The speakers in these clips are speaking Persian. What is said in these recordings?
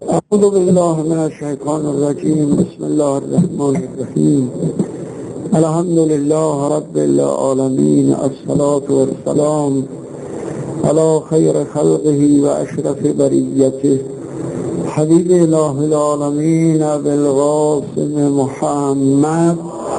اعوذ بالله من الشیطان الرجیم. بسم الله الرحمن الرحیم. الحمد لله رب العالمین. الصلاة والسلام على خیر خلقه و اشرف بریته حبیب اله العالمین بالقاسم محمد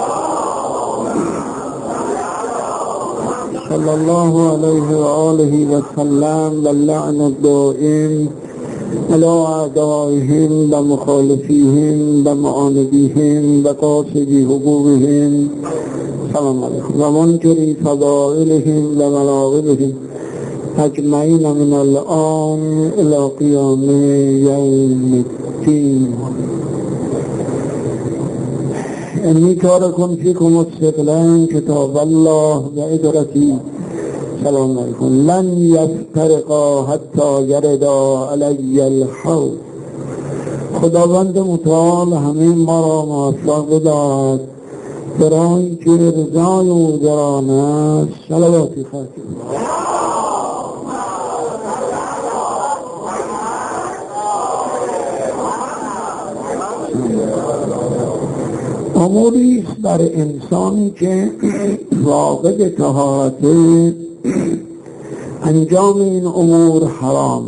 صلی الله علیه و آله و سلم و اللعن الدائم على اعدائهم و مخالفیهم و معاندیهم و قاصدی حقوقهم سلام علیکم و منکری فضائلهم و ملاقبهم اجمعین من الان الى قیام یوم الدین. انی تارکم فیکم الثقلین کتاب الله و ادرتی. سلام علیکم. لن یفترقا حتی یردا علی الحوض. خداوند متعال همه ما را موفق بداد برای که رضای او در آن است. صلواتی خواهیم. اموری است بر انسانی که واقع طهارت انجام این امور حرام.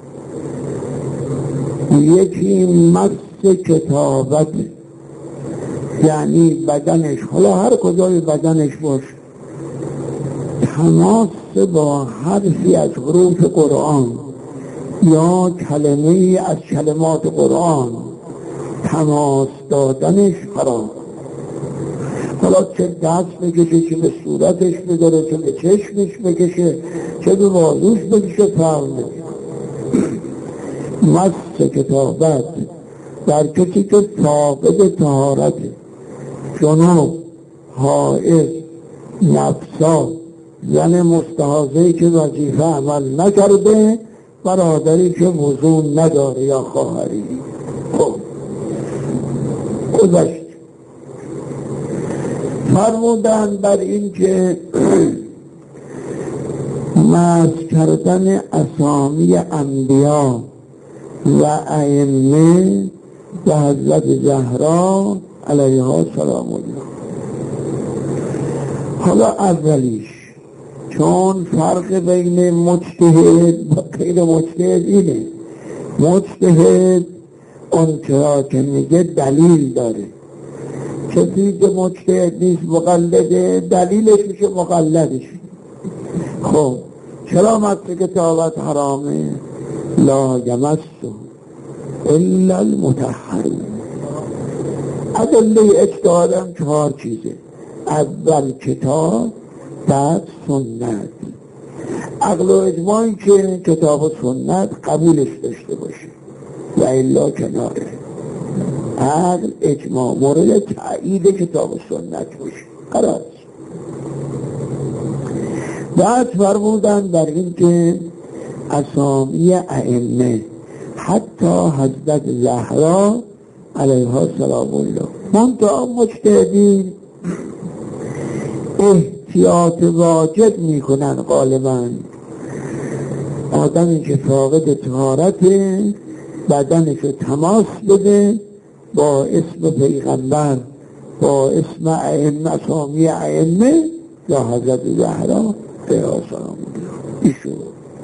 یکی مس کتابت، یعنی بدنش، حالا هر کجای بدنش باشه، تماس با حرفی از حروف قرآن یا کلمه‌ای از کلمات قرآن تماس دادنش حرام. حالا چه دست بکشه، چه به صورتش بداره، چه به چشمش بکشه، چه به بازوش بکشه، فرق نمیکنه. مس کتابت در کسی که فاقد طهارت، جنوب، حائض، نفسا، زن مستحاضه‌ای که وظیفه عمل نکرده، برادری که وضو نداره یا خواهری. خب گذشت. فرمودن بر این که مس کردن اسامی انبیا و ائمه و حضرت زهرا علیها سلام الله. حالا اولیش، چون فرق بین مجتهد و غیر مجتهد اینه. مجتهد اون که میگه دلیل داره. کسی که مجتهد نیست مقلده، دلیلش میشه مقلدش. خب چرا مس کتابت حرامه؟ لا یمسه الا المطهرون. ادله اجتهادم 4 چیزه. اول کتاب، بعد سنت. عقل و اجماعی که کتاب و سنت قبولش داشته باشه و الا کناره. عقل اجماع مورد تأیید کتاب و سنت باشه قرار. بعد فرمودن در این که اسامی ائمه حتی حضرت زهرا علیها سلام الله، منتها مجتهدین احتیاط واجب میکنن. غالبا آدمی که فاقد طهارت بدنشو تماس بده با اسم پیغمبر، با اسم ائمه، اسامی ائمه یا حضرت زهرا علیها سلام الله، ایشون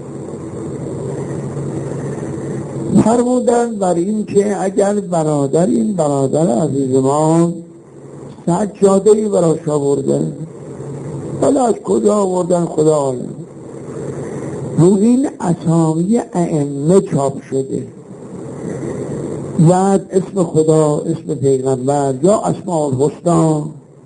فرمودن بر این که اگر این برادر عزیز ما سجاده‌ای براش آوردن، حالا از کجا آوردن خدا عالم، رو این اسامی ائمه چاپ شده، بعد اسم خدا، اسم پیغمبر یا اسماء الحسنا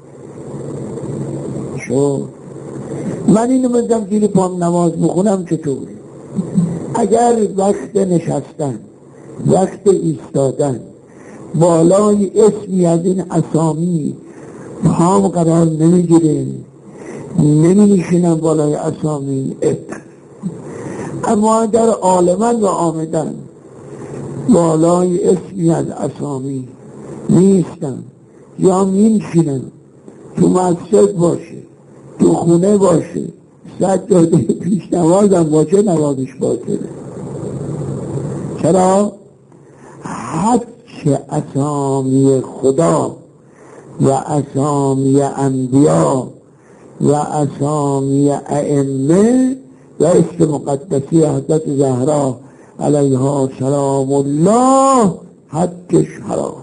شو. من اینو بزنم زیر پام نماز بخونم چطور؟ اگر وقت نشستن، وقت ایستادن بالای اسمی از این اسامی پام قرار نمیگیره، نمیشینم بالای اسامی اما اگر عالما و آمدن بالای اسمی از اسامی نیستن یا میشینن، تو مسجد باشه، تو خونه باشه، سجاده پیش نمازم باشه، نمازش باطله. چرا؟ هرچه اسامی خدا و اسامی انبیا و اسامی ائمه و اسم مقدسی حضرت زهرا علیها سلام الله حدش حرام.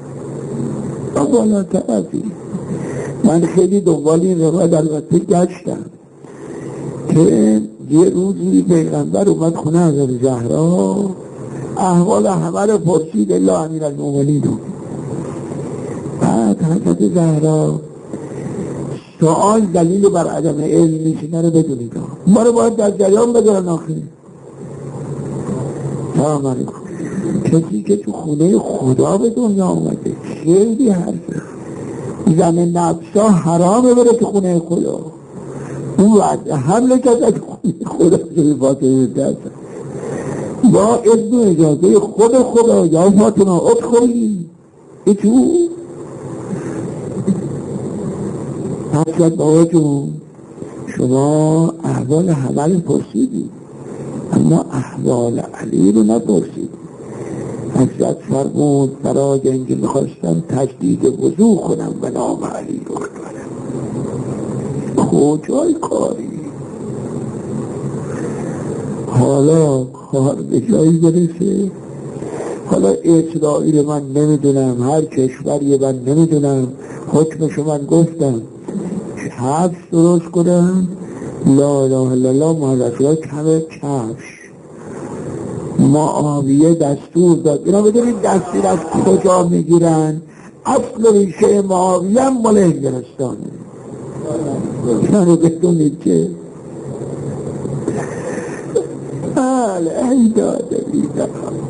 بالا طرفی من خیلی دنبال این روایت البته گشتم که یه روزی پیغمبر اومد خونه حضرت زهرا، احوال همه رو پرسید الا امیرالمومنین. بعد حضرت زهرا سوال دلیل بر عدم علم نیست، اینا رو بدونید ما رو باید در جریان بذارن. آخر سلام علیکم، کسی که تو خونه خدا به دنیا اومده خیلی حرفه، زن نفسا حرامه بره تو خونه خدا. اون وقت حمله کرده تو خونه خدا شده فاطمه دست با اذن اجازه خود خدا. یا فاطمه ادخلی ای تو حضرت بابا جون شما احوال همه پرسیدی اما احوال علی رو نپرسیدی. حضرت فرمود برای اینکه میخواستم تجدید وضو کنم به نام علی رو کنم. کجای کاری؟ حالا کار به جایی برسه. حالا اسرائیل من نمیدونم، هر کشوری من نمیدونم، حکمشو من گفتم کفش درست کنم لا اله الا الله محمد رسول کمه کفش. معاویه دستور داد. اینا بدونید دستور از کجا میگیرن؟ اصل ریشه معاویه هم مال انگلستانه. اینا رو بدونید که ای داده بیدار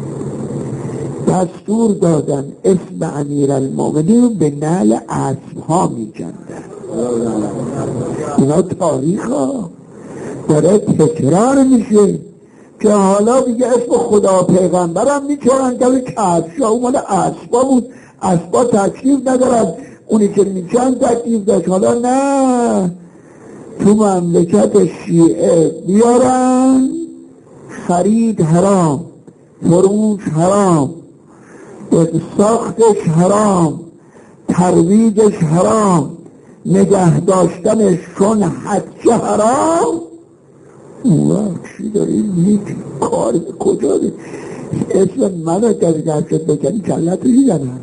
دستور دادن اسم امیرالمومنین به نعل اسبها می‌کندن. اینا تاریخ ها داره تکرار میشه که حالا دیگه اسم خدا پیغمبرم میکنن که کفشا اون مال اسبا بود، اسبا تکلیف ندارد، اونی که میکن تکلیف داشت. حالا نه، تو مملکت شیعه بیارن خرید حرام، فروش حرام، ساختش حرام، ترویجش حرام، نگه داشتنش چون حج حرام. اون وقت چی داریم میگی؟ کار کجا دید؟ اسم منو کسی دستت بکنی کلت رو میزنم.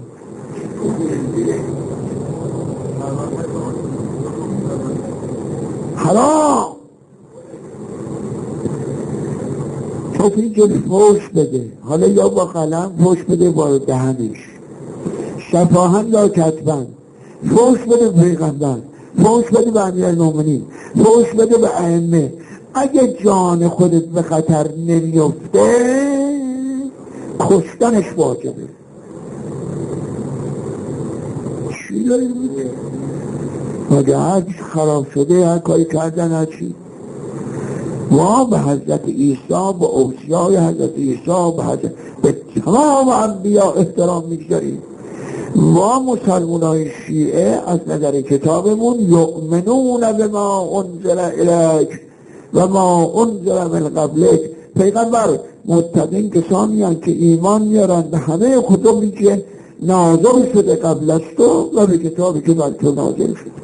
حرام. توفی که فوش بده، حالا یا با قلم فوش بده با دهنش، شفاهن یا کتبن، فوش بده پیغمبر، فوش بده به امیرالمومنین، فوش بده به ائمه. اگه جان خودت به خطر نمیفته کشتنش واجبه. چی داری میگه؟ اگه هر خراب شده هر کاری کردن هر چی. ما به حضرت عیسی، به اوصیای حضرت عیسی، به تمام انبیا احترام میگذاریم. ما مسلمانای شیعه از نظر کتابمون یؤمنون بما انزل الیک و ما انزل من قبلک. پیغمبر متقین کسانی هستند که ایمان میارن به همه کتبی که نازل شده قبل از تو و به کتابی که بر تو نازل شده.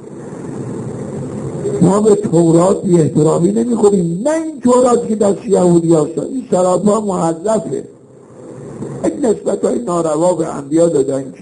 ما به تورات بی احترامی نمی کنیم. نه این تورات که دست یهودی هستن، این سراپا محذفه. این نسبت های ناروا به انبیا دادن که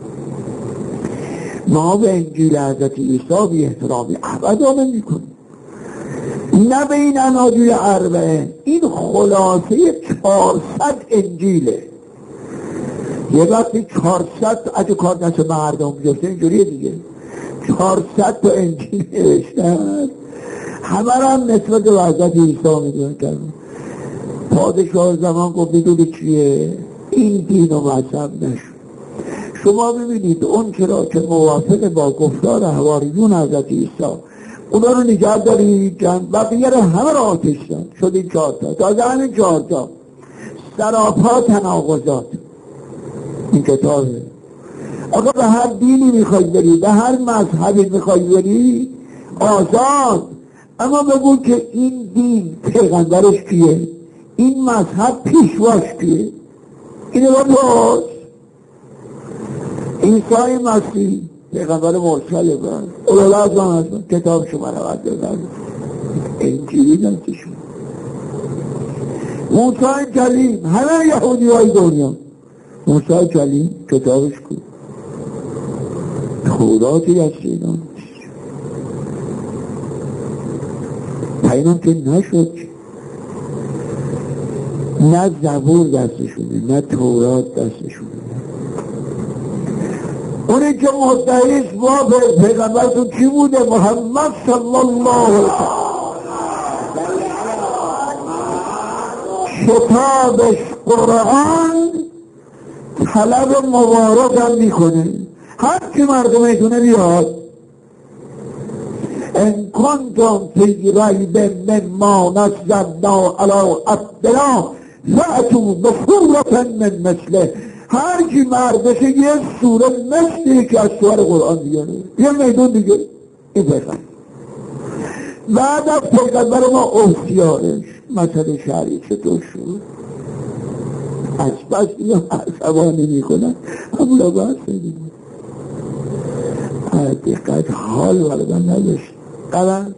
ما به انجیل حضرت عیسی بی احترامی ابدا نمی کنیم. نه به این اناجیل اربعه. این خلاصه 400 انجیله. یه وقتی 400 اگه کار نشه مردم بیفته اینجوریه دیگه. 400 تا انجیل نوشتن، همه هم نسبت به حضرت عیسی میدونن کردن. پادشاه زمان گفت میدونی چیه؟ این دین و مذهب نشد. شما ببینید اون چرا که موافق با گفتار حواریون حضرت عیسی اونا رو نگه دارید بقیه رو همه رو آتش داد. شد این 4 تا. تازه همین 4 تا سراپا تناقضات این کتابه. آقا به هر دینی میخوای بری، به هر مذهبی میخوای بری آزاد، اما بگو که این دین پیغمبرش کیه، این مذهب پیشواش کیه. اینه با باز عیسی مسیح پیغمبر مرسل بود، اولوالعزم هست، کتابشو مرود دادن، انجیلی دستشون. موسی کلیم، همه یهودی های دنیا، موسی کلیم کتابش کن، توراتی دست اینا اینم که نشد، نه زبور دستشونه، نه تورات دستشونه. اونی که مدعیست با پیغمبرتون کی بوده؟ محمد صلی الله علیه وسلم. کتابش قرآن طلب مبارک هم میکنه، هر کی مردم میتونه بیاد. ان کنتم فی ریب مما نزلنا علی عبدنا فأتوا بسورة من مثله. هر کی مردشه یه سوره مثلی که از سور قرآن بیاره، یه میدون دیگه. این پیغمبر بعد از پیغمبر ما اختیارش مسئله شرعی چطور شد؟ از بس اینو عصبانی میکنن همولا بحث میدیم. دقیقت حال بردن نداشت قلن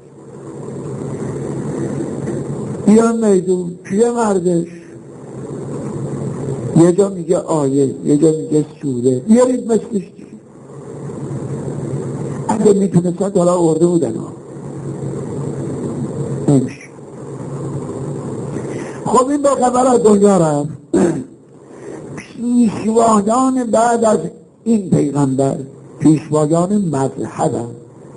بیان میدون کیه مردش؟ یه جا میگه آیه، یه جا میگه سوره، بیارید مثلش دیگه. اگه میتونستن حالا ارده بودن ها، نمیشه. خب این به خبر از دنیا رفت. پیشوایان بعد از این پیغمبر پیشوایان مذهب هم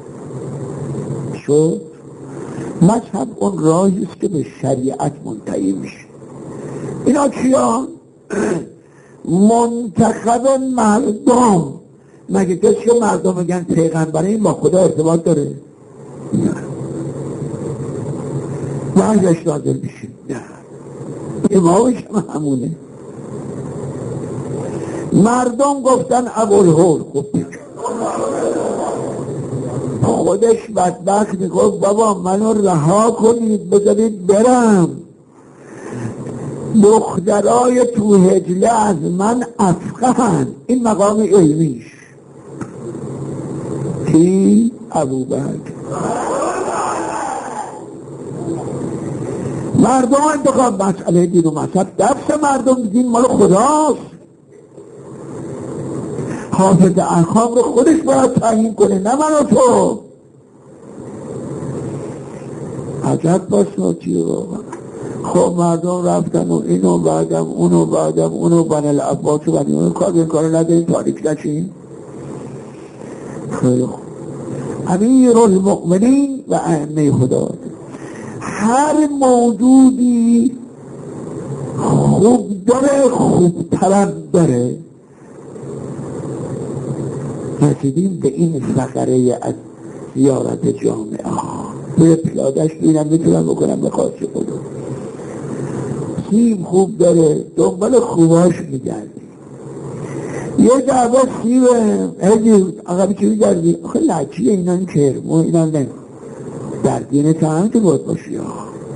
شد. مذهب اون راهی است که به شریعت منتهی میشه. اینا کیان؟ منتخب مردم. مگه کسی که مردم میگن پیغمبر این با خدا ارتباط داره؟ نه. وحیش نازل میشه؟ نه. امامش هم همونه. مردم گفتن ابوالهول. خب خودش بدبخت میگفت بابا منو رها کنید بذارید برم. دخترای تو هجله از من افقهن. این مقام علمیش. کی؟ ابوبکر. مردم انتخاب مسئله دین و مذهب دست مردم، دین مال خداست. حافظ احکام رو خودش باید تعیین کنه، نه من و تو. عجب بساطیه واقعا. خب مردم رفتن و اینو بعدم اونو بعدم اونو بن العباس و بنی اونو کار این کارو نداریم تاریک نشیم. خیلی خوب. امیر المؤمنین و ائمه خدا، هر موجودی خوب داره خوبترم داره. رسیدیم به این فقره از زیارت جامعه ها. به پیادش بینم میتونم بکنم به خواست خدا. سیم خوب داره دنبال خوباش میگردی. یه دعوا سیبه هجی اقبی چی میگردی؟ آخه لچیه اینا این کرمو اینا نمی در دین تهم که باید باشی ها.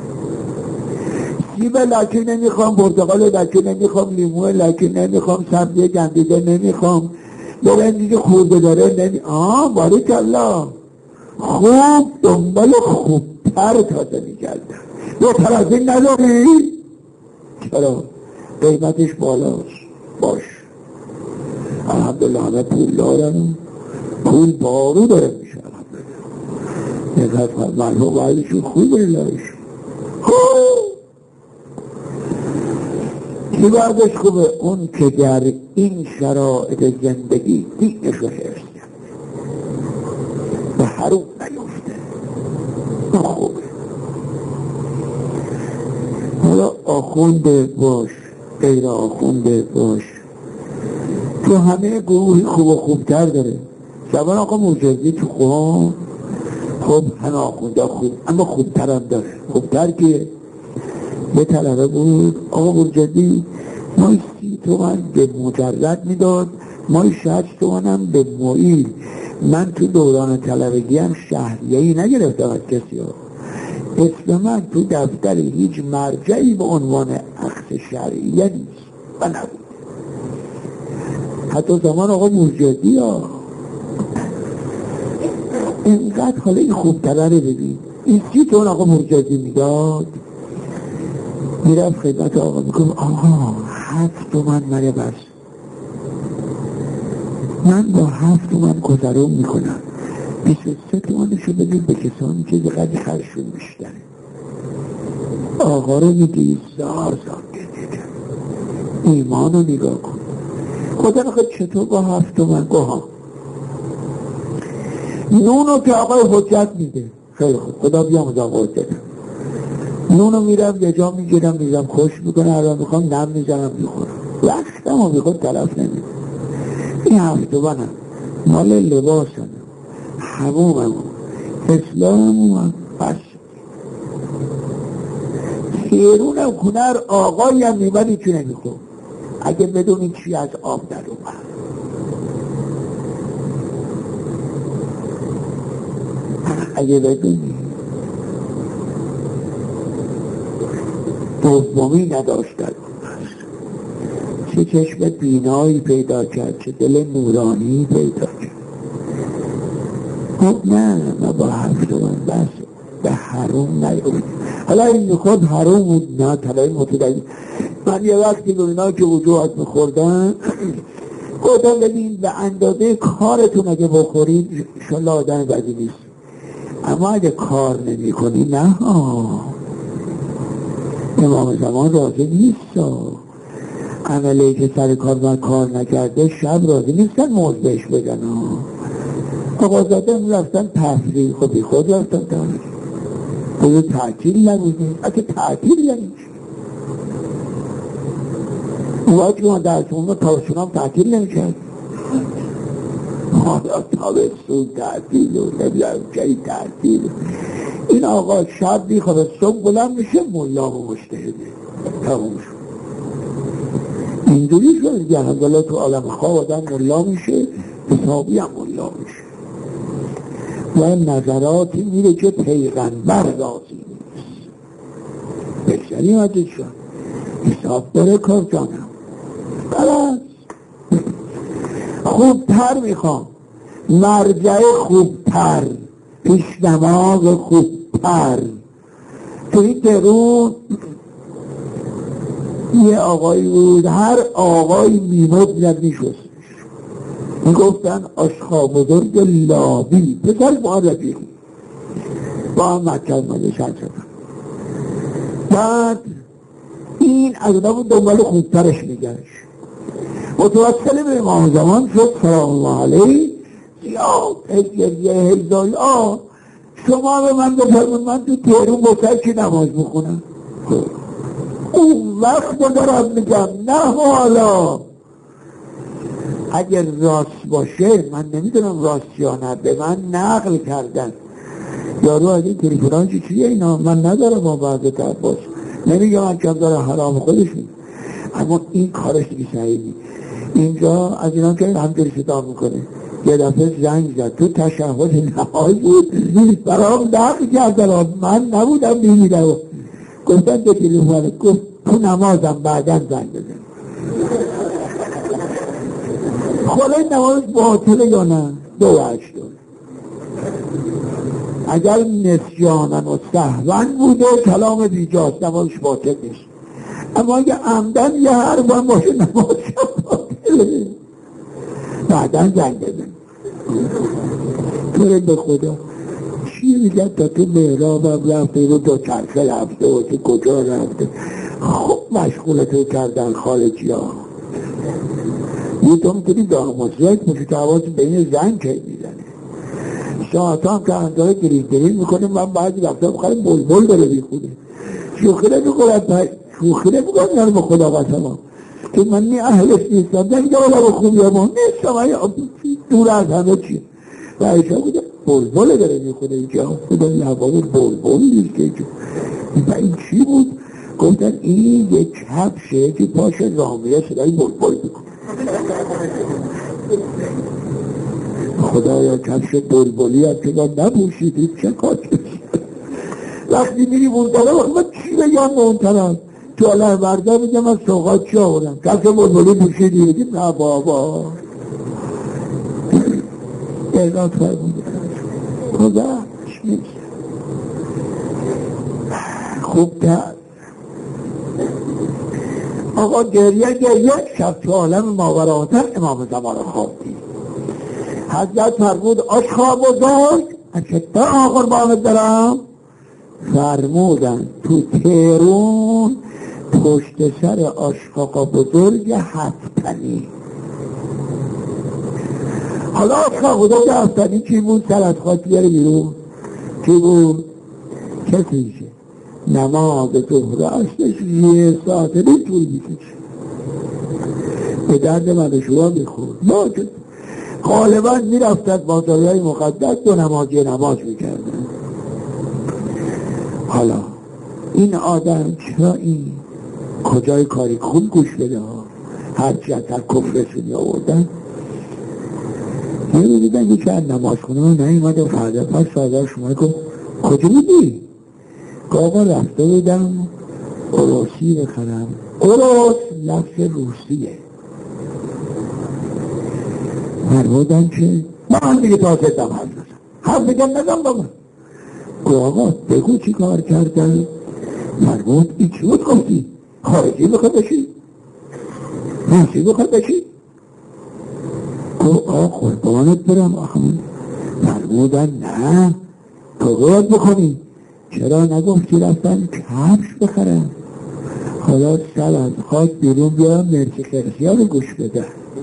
سیب لچی نمیخوام، پرتقال لچی نمیخوام، لیمو لچی نمیخوام، سبزی گندیده نمیخوام، برندی که خورده داره باریکالله. خوب دنبال خوبتر تازه میگردن. دو طرف این نداری؟ چرا؟ قیمتش بالاست. باش الحمدلله همه پول دارن، پول بارو داره میشه الحمدلله. نگاه مرحوم وعیدشون خوبه لایش خوب. کی بردش خوبه؟ اون که در این شرایط زندگی دینش رو حفظ کرد و حروم نیفته. خوبه. حالا آخونده باش غیر آخونده باش، تو همه گروهی خوب و خوبتر داره. شبان آقا موجزی تو خواه خب همه آخونده خوب، اما خوبتر هم داره. خوبتر که یه طلبه بود آقا موجزی مای 30 تومن به مجرد میداد، مای 60 تومن هم به معیل. من تو دوران طلبگی هم شهریه‌ای نگرفتم از کسی ها. اسم من تو دفتر هیچ مرجعی به عنوان اخذ شرعیه نیست و نبود. حتی زمان آقا بورژوازی ها اینقدر. حالا این خوبتره رو ببین، این 30 تومن آقا بورژوازی میداد، میرفت خدمت آقا میگم آقا 7 تومن منه بس، من با 7 تومن گذرون میکنم، 23 تومنشو بدید به کسانی که قدر خرشون بیشتره. آقا رو میدید زار گذیده، ایمان رو نگاه کن. خدا نخواد چطور با 7 تومن گوها نونو که آقای حجت میده، خیلی خوب خدا بیامد آقا حجت، نونو میرم یه جا میگیرم میرم خوش میکنه، هر میخوام نم میزنم میخورم، وقتم رو میخواد تلف نمید. این 7 تومنم مال لباسم، همومم، اسلامم، بس خیرونم کنر آقایی هم میمدی چی نمیخوام اگه بدونی چی از آب در اومد. اگه بدونی دومی نداشت در اومد، چه چشم بینایی پیدا کرد، چه دل نورانی پیدا کرد. خب نه من با 7 تومن بس به حروم نیارید. حالا این میخواد حروم بود، نه طلعی متدلی. من یه وقتی به اینا که وجوهات میخوردن گفتم ببین به اندازه کارتون اگه بخورید شالا آدم بدی نیست، اما اگه کار نمی کنی نه امام زمان راضی نیست. عملی که سر کار من کار نکرده شب راضی نیستن موز بهش بگن. آقا زاده رفتن تفریح، خب خود رفتن تفریح، خود تعطیل نبوده، اگه تعطیل یعنی اون وقت که من درسون تابستون هم تعطیل نمیشد، حالا تابستون تعطیل و نمیدونم چه تعطیل. این آقا شب بیخوابه صبح بلند میشه ملا و مجتهده تموم شد. اینجوری شد دیگه. الحمدلله تو عالم خواب آدم ملا میشه، حسابی هم ملا میشه و نظراتی میره که پیغمبر راضی نیست. بگذاری مدید شد حساب داره کار جانم بلد خوبتر میخوام، مرجع خوبتر، پیشنماز خوبتر. توی درون یه آقایی بود، هر آقایی میمد میرد میشوستش، میگفتن آشخا بزرگ لابی پسر معرفی با هم مکتب مده شد. بعد این از اونا بود دنبال خوبترش میگرش، متوسل به امام زمان شد سلام الله علیه. زیاد هزاری شما به من بفرمون من تو تهرون بسر چی نماز بخونم. اون وقت دارم میگم نه حالا اگر راست باشه، من نمیدونم راست یا نه، به من نقل کردن یارو از این تلیفونان چیه اینا، من ندارم با بعض طرف نمیگم من کم داره حرام خودشون، اما این کارش دیگه صحیحی. اینجا از اینا که همجوری صدا میکنه، یه دفعه زنگ زد تو تشهد نماز بود برام نقل کردن، من نبودم میمیدم، گفتن به تلیفونه، گفت تو نمازم بعداً زنگ بزن. خلای نماز باطله یا نه؟ 2 و 8 اگر نسیانن و سهون بوده کلام بیجاست، نمازش باطل نیست. اما اگه عمدن یه حرفان باشه نمازش باطله، بعداً زنگ بزن. توره به خدا چی میگن تا تو محرابم رفته و تو چرخه رفته و تو کجا رفته، خب مشغولتو کردن خارجی ها. یه تو میتونی دارمازیت باشه که حواظ بین زن که میزنه، ساعت هم که انداره گریل میکنه. من بعضی وقتا بخواهیم بلبل داره بیخونه، شوخی نمیکنم یعنی به خدا قسم که من نی اهلش نیستم، نمیگه والا به خوبی هم نیستم، دور از همه چی. و ایشا بوده بلبل داره میخونه اینجا، خدا نوامون بلبل نیست که اینجا. و این چی بود؟ گفتن این یک کفشه که پاش رامیه صدای بلبل میکنه. خدایا کفش بلبلی هم که من نبوشید چه کار وقتی میری بلدانه من چی بگم منترم تو علم برده بگم از سوقات چی آورم، کفش بلبلی بوشیدی بگیم نه بابا اعلان فرموده گذشت نیست. خوب کرد آقا گریه شب تو عالم ماوراتر امام زمان خواب دید. حضرت فرمود آشخا بزرگ اشتا قربانت دارم. فرمودن تو تهرون پشت سر آشخاقا بزرگ هفتنی. حالا آشخاقا بزرگ هفتنی چی بود؟ سر از خاک بیاره بیرون. چی بود؟ کسیشه نماز ظهر اصلش 1 ساعته طول میکشه. به درد من شما میخورد. ما که غالبا میرفتن بازاریای مقدس 2 نماز میکردن. حالا این آدم چرا این کجای کاری خوب گوش بده ها؟ هرچی از هر کفرشونی آوردن یه رو دیدن که چند نماز کنه و نایمد و فردا پس فردا شما کن کجا بودی؟ که آقا رفته بودم اروسی بخرم. اروس لفظ روسیه. فرمودن که من دیگه تازه دم حرف بگم نزم با من. که آقا بگو چی کار کردن؟ فرمود این چی بود گفتی؟ خارجی بخواد بشی؟ روسی بخواد بشی؟ که آقا قربانت برم آخه. فرمودن نه تو باید بکنی. چرا نگفتی رفتن کفش بخرم؟ حالا سر از خاک بیرون بیارم مرسی خرسی ها رو گوش بده.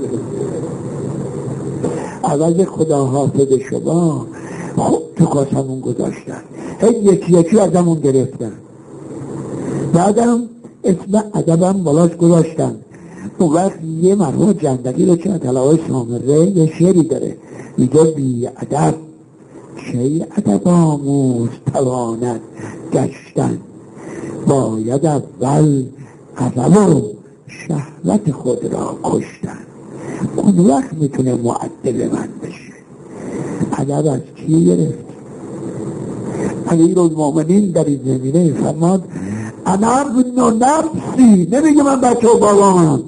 عوض خدا حافظ شما خوب تو کاسمون گذاشتن. یکی ازمون گرفتن. بعدم اسم ادبم بالاش گذاشتن. اون وقت یه مرحوم جندقی رو که طلعای سامره یه شعری داره میگه بی ادب چه ادب آموز تواند گشتن، باید اول غضب و شهوت خود را کشتن. اون وقت میتونه مؤدب من بشه. ادب از کی گرفت؟ امیرالمومنین در این زمینه فرماد انا ابن نفسی، نمیگه من بچه و بابام،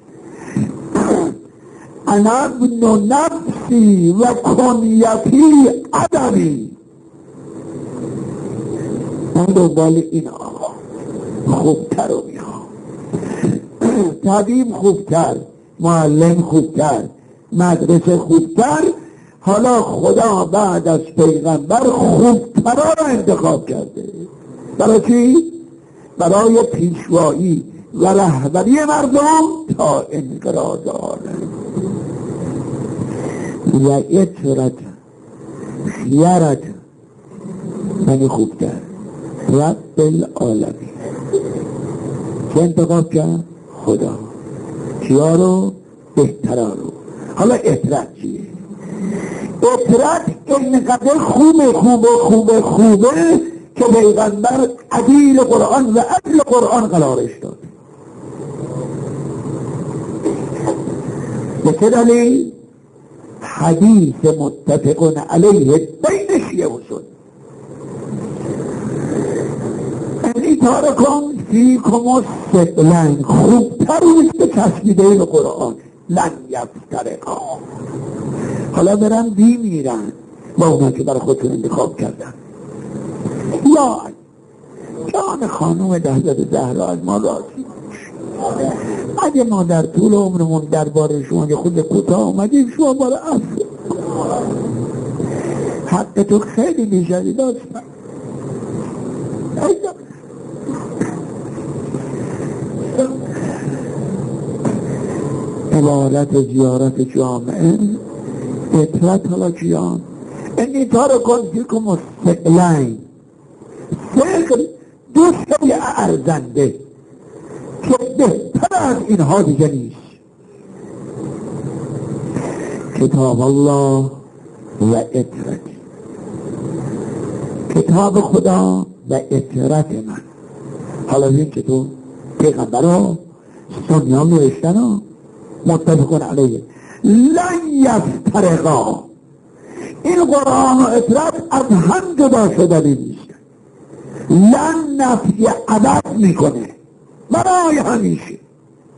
انا ابن نفسی و کنیتی ادبی. من دنبال این آقا خوبتر رو میخوام. طبیب خوبتر، معلم خوبتر، مدرسه خوبتر. حالا خدا بعد از پیغمبر خوبترها را انتخاب کرده. برای چی؟ برای پیشوایی و رهبری مردم تا انقراض عالم. و اطرت خیارت من خوبتر رب العالمین. که انتخاب کرد؟ خدا. کیا رو؟ بهترا رو. حالا اطرت چیه؟ اطرت اینقدر خوبه که پیغمبر عدیل قرآن و عدل قرآن قرارش داد. به چه دلیل؟ حدیث متفق علیه بین شیعه و سنی. این تارکم فیکم الثقلین، خوبتر نیست به چسبیده به قرآن. لن یفترقا. حالا برن میرن با اونا که برای خودتون انتخاب کردن. یا جان خانوم حضرت زهرا از ما راضی باش. اگه ما در طول عمرمون درباره شما که خود کوتاه اومدیم، شما بار عفو. حق تو خیلی بیشتری داشتن. عبارت زیارت جامعه اطرت. حالا کیان؟ اینی تا رو کن فیکم الثقلین. ثقل دو شیء ارزنده که بهتر از اینها دیگه نیست. کتاب الله و اطرت، کتاب خدا و اطرت من. حالا این که تو پیغمبر ها سنیان نوشتن ها متفقون علیه لن یفترقا. این قرآن و اطرت از هم جدا شدنی نیست. لن نفی عدد میکنه برای همیشه.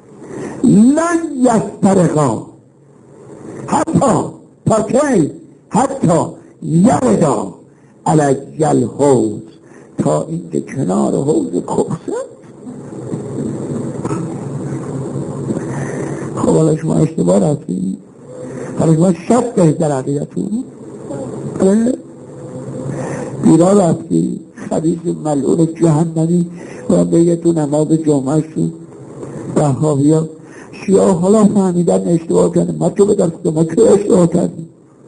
لن یفترقا حتی تا کی؟ حتی یردا علی الحوض، تا اینکه کنار حوض کوثر. خب حالا شما اشتباه رفتید، حالا شما شک دارید در عقیدتون، بیرا رفتی خبیث ملعون جهنمی و بگه تو نماز جمعه شد وهابیا شیعه حالا فهمیدن اشتباه کردن، ما چه بدرست ما چه اشتباه کردیم؟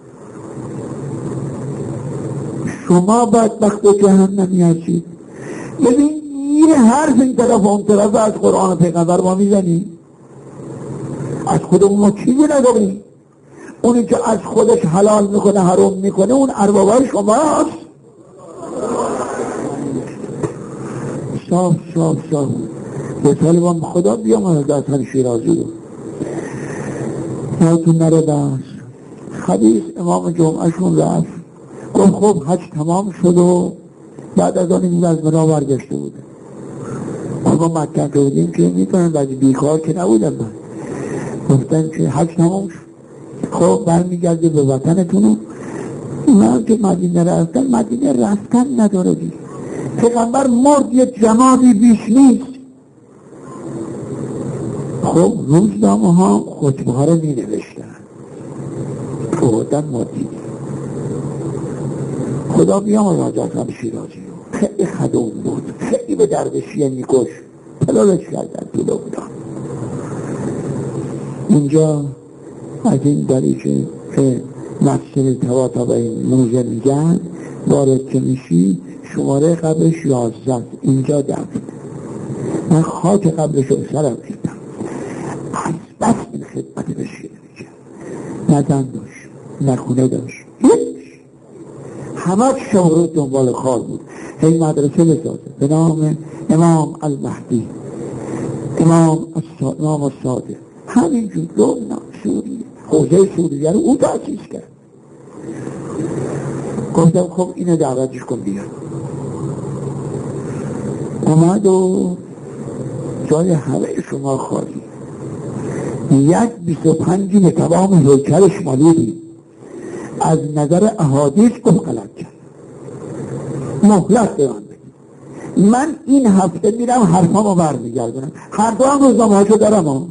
شما بدبخت جهنمی هستید. ببین یه حرف این طرف اون طرف از قرآن پیغمبر ما میزنی، از خودمون ما چیزی نداریم. اونی که از خودش حلال میکنه حرام میکنه اون اربابای شماست. صاف صاف صاف به طالبان خدا بیام از حسن شیرازی رو یادتون نره بس. خبیث امام جمعهشون رفت گفت خب حج تمام شد و بعد از آن این از منا برگشته بوده. ما مکه که بودیم که میکنن بعد بیکار که نبودم من گفتن که حج تمام شد خب برمیگرده به وطنتونو. من که مدینه رفتن نداره دید. پیغمبر مرد یه جمادی بیش نیست. خب روزنامه ها خطبه ها رو می نوشتن بودن مردید. خدا بیام از حضرت شیرازی خیلی خدوم بود، خیلی به درویشی میکش پلالش کردن تو لبنان. اینجا از این دریچه که مسجد طباطبایی موزه میگن وارد که میشی شماره قبلش 11 اینجا دفن. من خاک قبلش رو سرم کردم از بس این خدمت بشیر میگه. نه زن داشت نه خونه داشت همه شهر دنبال کار بود. هی مدرسه بسازه به نام امام المهدی، امام الصادق، همینجور لبنان سوریه حوزه سوریه رو او تأسیس کرد. گفتم خب اینو دعوتش کن بیاد. اومد و جای همه شما خالی 1.25 به تمام هیکلش مالیدی. از نظر احادیث گفت غلط کرد، مهلت به من بدید. من این هفته میرم حرفامو برمیگردونم. هر دو هم روزنامه هاشو دارم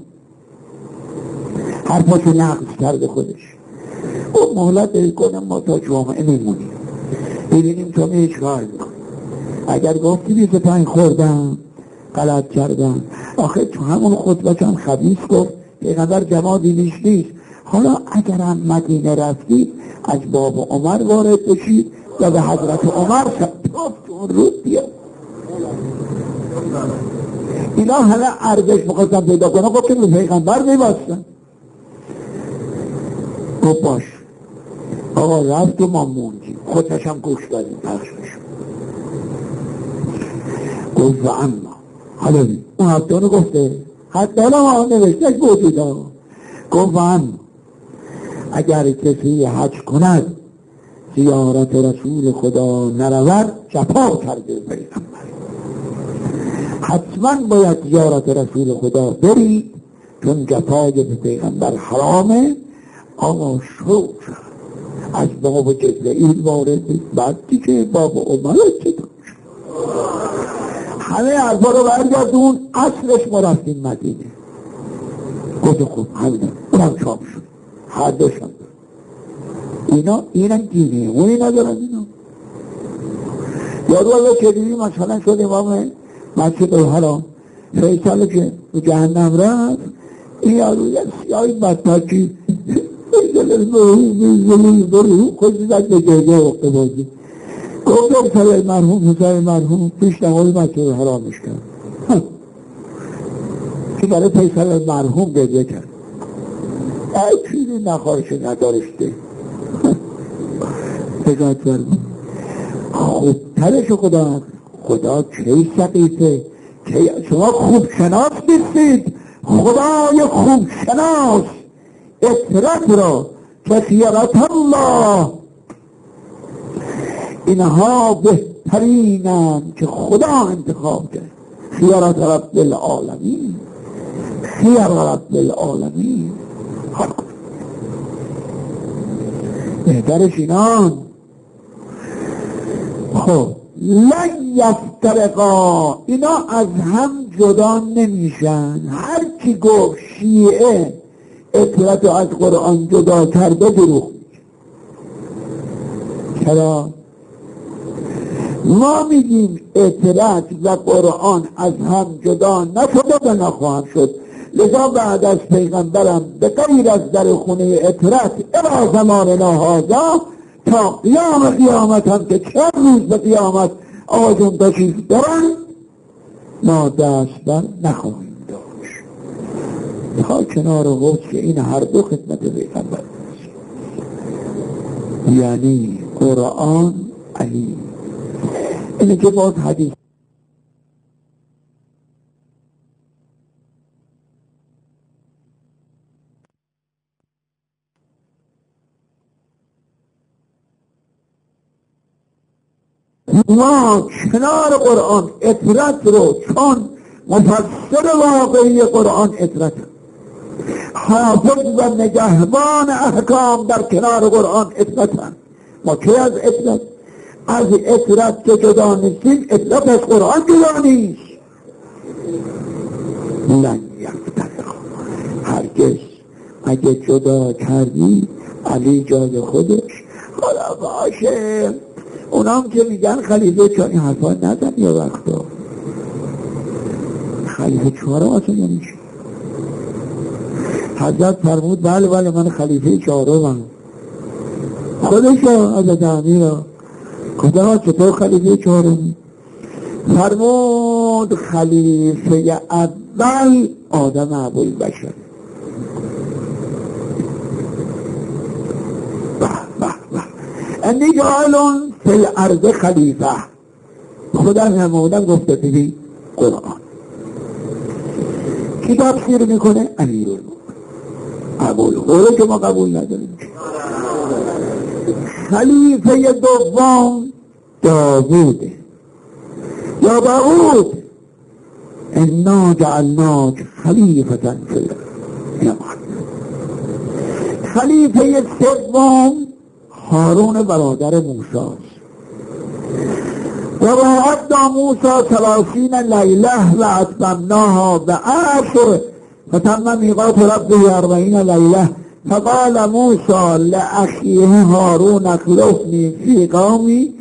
حرفاشو نقض کرده خودش. او مهلت کنم ما تا جمعه میمونیم ببینیم تو هیچ کار میکنی. اگر گفتی 25 خوردم غلط کردم. آخه تو همون خطبه هم خبیث گفت پیغمبر جمادی نیست. حالا اگر هم مدینه رفتی از باب عمر وارد بشید و به حضرت عمر شد رود بیاد. اینا همه ارزش میخواستن پیدا کنه. گفت که به پیغمبر میباستن. گفت باش آقا رفت و ما موندیم. خودش هم گوش دادیم پخش بشون. گفت و اما حالا اون هفته اونو گفته حتی حالا ما نوشتش بودیدا. گفت و اما اگر کسی حج کند زیارت رسول خدا نرود جفا کرده پیغمبر. حتما باید زیارت رسول خدا برید چون جفای به پیغمبر حرامه. آقا شکر از باب جبرئیل وارد بعد دیگه باب عمر چطور همه حرفا رو برگردون. اصلش ما رفتیم مدینه. گفت خوب همینه اونم چاپ شد هر دوشم اینا دینه اونی ندارن. اینا یادو الله که دیدی مثلا شد امام مسجد الحرام فیصل که تو جهنم رفت این یادو یه سیاهی بدتاکی خوشی زد به جایگه وقت بازی. گفتم سر مرحوم پیش نماز مسجد الحرامش کرد که برای فیصل مرحوم گریه کرد. ای چیزی نخواهش ندارشته بگاید فرمون خوبترشو خدا کی سقیفه شما خوب شناس نیستید. خدای خوب شناس اطرت را که خیارت الله اینها بهترینن که خدا انتخاب کرد. خیارت رب العالمین بهترش اینان. خب لن یفترقا، اینا از هم جدا نمیشن. هر کی گفت شیعه اطرت از قرآن جدا کرده دروغ میگه. چرا؟ ما میگیم اطرت و قرآن از هم جدا نشده و نخواهم شد، لذا بعد از پیغمبرم به غیر از در خونه اطرت الى زماننا هذا تا قیامت هم که چند روز به قیامت آجون تشریف دارن ما دست بر نخواهیم داشت تا کنار حوض که این هر دو خدمت پیغمبر است، یعنی قرآن علی. اینه که باز حدیث ما کنار قرآن اطرت رو، چون مفسر واقعی قرآن اطرت، حافظ و نگهبان احکام در کنار قرآن اطرتن. ما که از اطرت، از اطرت که جدا نیستیم، اطرت از قرآن جدا نیست. لن یفترق، هرگز. اگه جدا کردی علی جای خودش، حالا باشه. اونام که میگن خلیفه چون این حرفا نزن یا وقتا خلیفه چهارم اصلا یعنی چی؟ حضرت فرمود بله من خلیفه چهارم خودش حضرت امیر کدام چطور خلیفه چهارمی؟ فرمود خلیفه اول آدم ابوالبشر. انی جعلون فی الارض خلیفه، خدا نمودن گفته ببین قرآن. کی تفسیر میکنه؟ امیرالمومنین ابوالقاسم که ما قبول نداریم. خلیفه دوم داوود یا داوود، انا جعلناک خلیفة فی الارض. خلیفه سوم هارون برادر موسی است. و وعدنا موسی 30 لیله و اتممناها بعشر فتم میقات ربه 40 لیله فقال موسی لاخیه هارون اخلفنی فی قومی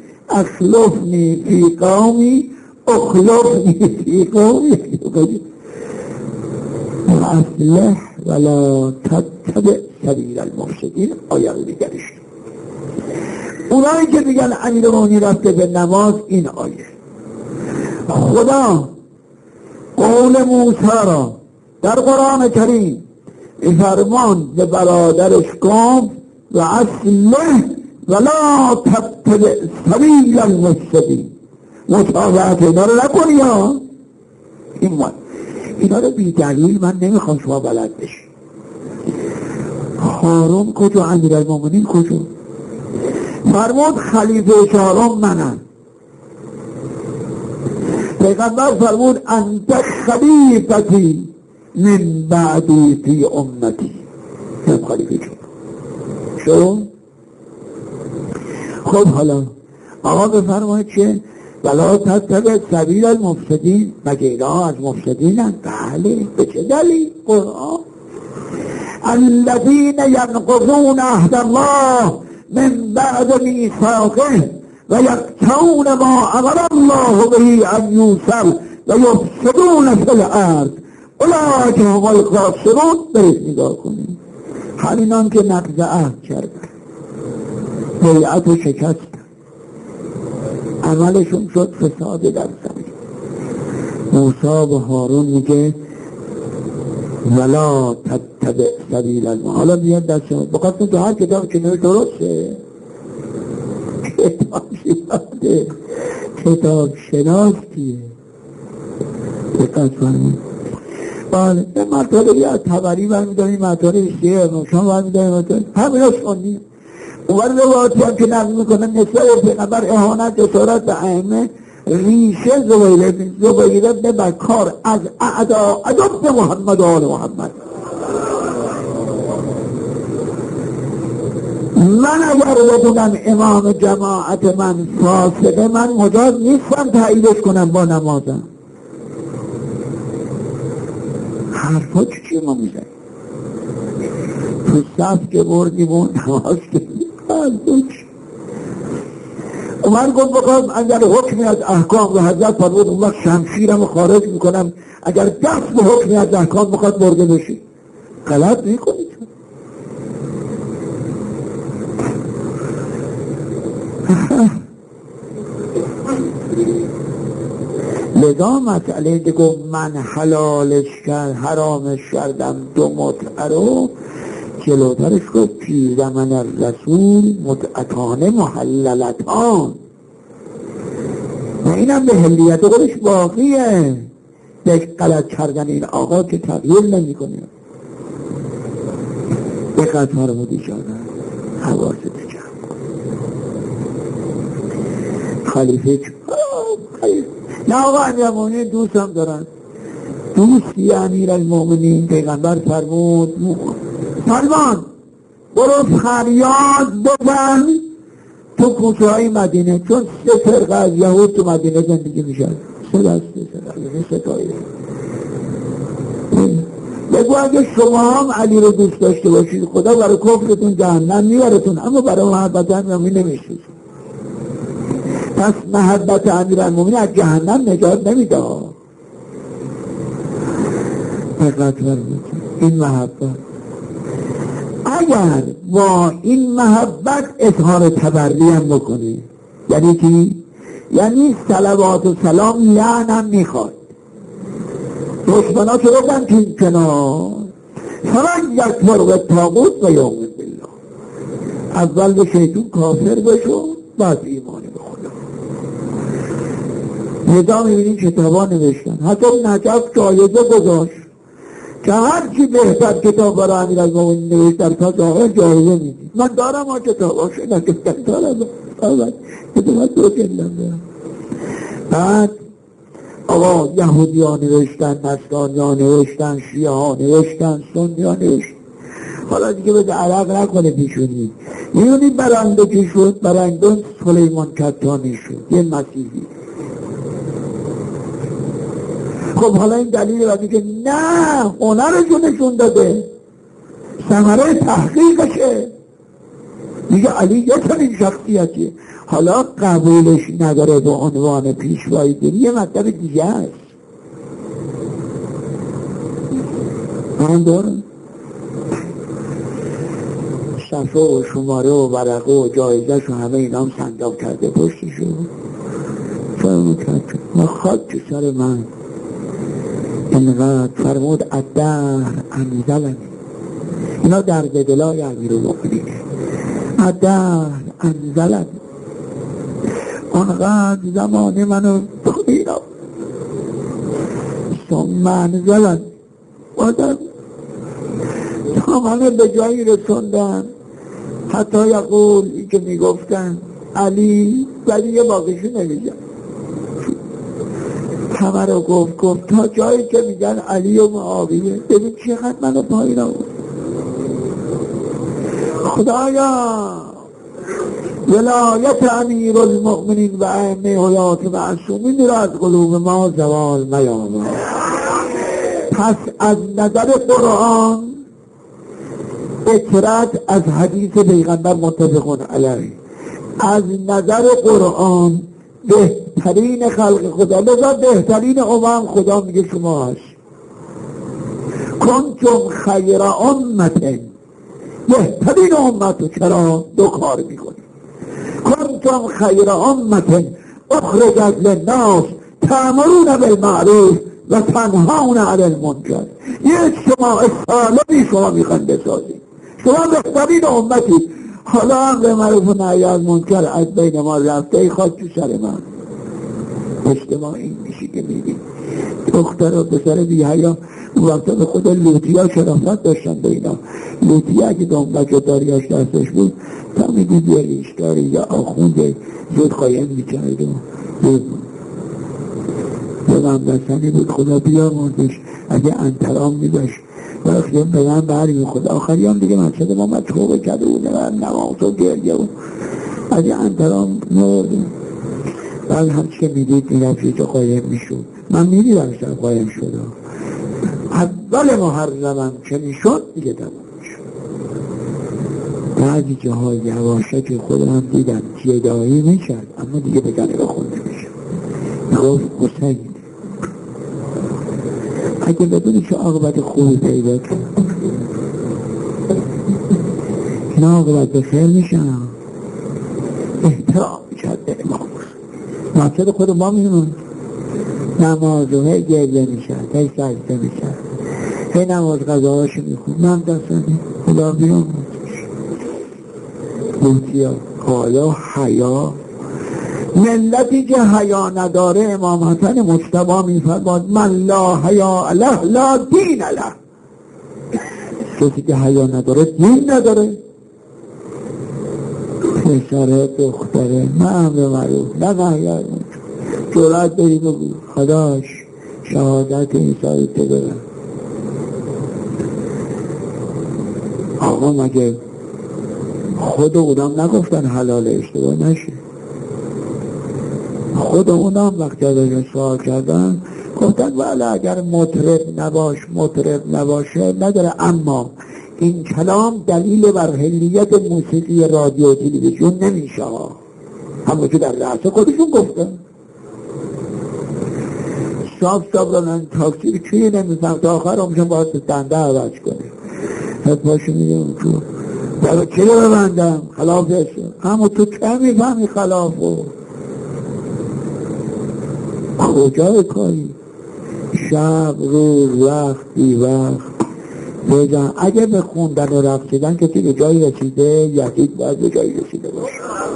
واصلح ولا تتبع سبیل المفسدین. آیه دیگرش اونایی که میگن امیرالمومنین رفته به نماز، این آیه خدا قول موسی را در قرآن کریم فرمان به برادرش گفت و اصلح ولا تتبع سبیل المفسدین، متابعت اینا رو نکنی ها. اینا رو بی دلیل من نمیخوام شما بلد بشی. هارون کجا؟ امیرالمومنین کجا؟ فرمود خلیفه چهارم منم. پیغمبر فرمود انت خلیفتی من بعدی فی امتی. هم خلیفه چهارم. خب حالا آقا بفرماید چه؟ ولا تتبع سبیل المفسدین، مگه اینا از مفسدینن؟ بله. به چه دلیل؟ قرآن الذین ینقضون عهد الله من بعد میثاقه و یقطعون ما امر الله به ان یوصل و یفسدون فی الارض اولئک هم الخاسرون. برید نگاه کنید، همینان که نقض عهد کردن، بیعت و شکستن، عملشون شد فساد در زمین. موسی به هارون میگه ولا تتبع سبیل المفسدین. حالا میاد دست بخواستم تو هر کتاب که نوشت درسته، کتاب شناس کیه؟ دقت کنید. بله به مطالبی از طبری برمیداریم، مطالب شیعه نوشان برمیداریم، همین ها سنی. اون روایتی هم که نقل میکنن نسبت پیغمبر اهانت جسارت به ائمه، ریشه زبیر ابن بکار از اعدا ادب محمد و آل محمد. من اگر بدونم امام جماعت من فاسقه، من مجاز نیستم تاییدش کنم با نمازم. حرفا چی ما میزنیم؟ تو صف که بردیم و نماز کردیم. عمر گفت بخوام اگر حکمی از احکام و حضرت فرمود اون وقت شمشیرم خارج میکنم، اگر دست به حکمی از احکام بخواد برده بشی. غلط میکنید. لذا مسئله که گفت من حلالش کرد حرامش کردم دو متعه رو، جلوترش گفت فی زمن الرسول متعتان محللتان، و اینم به حلیت خودش باقیه. یک غلط کردن این آقا که تغییر نمی کنه. دقت فرمودی جانم، حواست جمع کن. خلیفه نه آقا امیرالمومنین دوست هم دارن، دوستی امیرالمومنین پیغمبر فرمود سلمان برو فریاد بزن تو کوچه های مدینه، چون 3 فرقه از یهود تو مدینه زندگی میشن، 3 دسته یعنی 3 طایفه. بگو اگه شما هم علی رو دوست داشته باشید خدا برای کفرتون جهنم میبرتون، اما برای محبت امیرالمومنین نمیشید. پس محبت امیرالمومنین از جهنم نجات نمیده. دقت فرمودید. این محبت اگر با این محبت اظهار تبری هم بکنی، یعنی کی؟ یعنی صلوات و سلام لعنم میخواد، دشمنا چه بگن که کنار فرق یک فرق تاغوت و یوم بالله، اول به شیطون کافر بشو بعد ایمان به خدا. لذا میبینیم کتابا نوشتن، حتی نجف جایزه گذاشت که هرچی بهتر کتاب برای امیرالمومنین نوشت در فضائل جایزه میدید. من دارم ها کتاباشو نکشتن دارم کتابات دو کلم دارم. بعد آقا یهودی ها نوشتن، نصرانی ها نوشتن، شیعه ها نوشتن، سنی ها نوشتن. حالا دیگه بده عرق نکنه پیشونی. میونی برنده که شد، برندون سلیمان کتانی شد، یه مسیحی. خب حالا این دلیل را میگه نه هنرشو نشون داده، ثمره تحقیقشه. میگه علی یک چنین شخصیتی، حالا قبولش نداره به عنوان پیشوایی دینی یه مطلب دیگه است. من دارم صفحه و شماره و ورقه و جایزش و همه اینا هم صندوق کرده پشتشو. فرمود کرد ما خاک تو سر من اینقدر فرمود الدهر انزلنی، اینا در دلای امیرالمومنینه، الدهر انزلنی، اونقدر زمان منو اینا ثم انزلنی بادم تا منو به جایی رسوندن حتی یقول این که میگفتن علی، ولی یه باقیشو نمیگن، همه رو گفت تا جایی که میگن علی و معاویه. ببین چقدر منو پایین آورد. خدایا ولایت امیرالمومنین و ائمه حیات معصومین را از قلوب ما زوال میامون. پس از نظر قرآن اطرد از حدیث پیغمبر متفقون علیه، از نظر قرآن بهترین خلق خدا، لذا بهترین امم خدا میگه شما هست. کنتم خیر امت، بهترین امت. چرا؟ دو کار میکنی. کنتم خیر امت اخرجت للناس تأمرون بالمعروف و تنهون عن المنکر. یک شما سالمی شما میخوان بسازی، شما بهترین امتی. حالا هم به معروف و نهی از منکر از بین ما رفته، ای خاک تو سر من. اجتماع این میشی که میبین دختر و پسر بی‌حیا وقتا به خود لوطیا شرافت داشتن به اینا. لوطیا اگه دنبک و داریاش دستش بود تا میدید یه ریشداری یا آخونده زود قایم میکرد و به غمدستنی بود. خدا بیاموزش اگه انترام میداشت وقتی به من بری میخود آخری هم دیگه مسجد ما مطلوبه کرده بود و نماز و گرگه بود از این انترام نوردیم. بعد همچه که میدید میرفت که قایم میشود، من میدیدمشتر قایم شده. اول محرمم که میشد دیگه تمام شد. بعضی جاها یواشکی خودم دیدم جدایی میکرد اما دیگه به جانب خود نمیشد. میگفت حسین اگه بدونی که عاقبت خوبی پیدا کرد این عاقبت به خیر میشن، احترام میکرد به امام مسجد خود ما میمون نماز و هی گریه میشد، هی سجده میشد، هی نماز قضاهاشو میخون. من دستانی خدا بیرون بودیا حالا حیا ملتی که حیا نداره امام حسن مجتبی میفرماد من لا حیا له لا دین له. کسی که حیا نداره دین نداره. پسره دختره نه امر معروف نه نهی عنکر جرأت داری بگو خداش شهادت عیسی تو برم. آقا مگه خود اونام نگفتن حلال اشتباه نشه؟ خود اونام وقتی ازش سوال کردن گفتن بله اگر مطرب نباشه نداره، اما این کلام دلیل بر حلیت موسیقی رادیو و تلویزیون نمیشه، همون که در رأس خودشون گفتن. صاف رانن تاکسی چیه نمیفهم تا آخر همشون باید دنده عوض کنه. حد باشو میگم تو برای چی رو ببندم خلافش، اما تو چه میفهمی خلافو؟ کجای کاری؟ شب روز وقت بی وقت بگم اگه به خوندن و رقصیدن کسی به جایی رسیده یزید باید به جایی رسیده باشه،